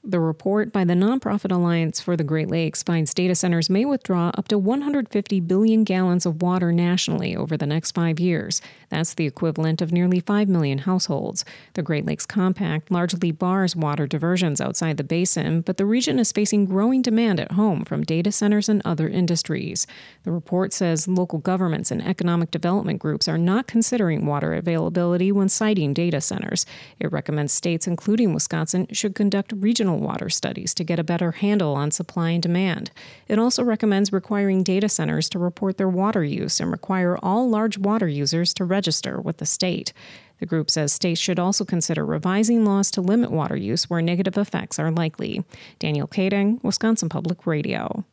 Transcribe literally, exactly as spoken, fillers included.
The report by the nonprofit Alliance for the Great Lakes finds data centers may withdraw up to one hundred fifty billion gallons of water nationally over the next five years. That's the equivalent of nearly five million households. The Great Lakes Compact largely bars water diversions outside the basin, but the region is facing growing demand at home from data centers and other industries. The report says local governments and economic development groups are not considering water availability when siting data centers. It recommends states, including Wisconsin, should conduct regional water studies to get a better handle on supply and demand. It also recommends requiring data centers to report their water use and require all large water users to register with the state. The group says states should also consider revising laws to limit water use where negative effects are likely. Danielle Kading, Wisconsin Public Radio.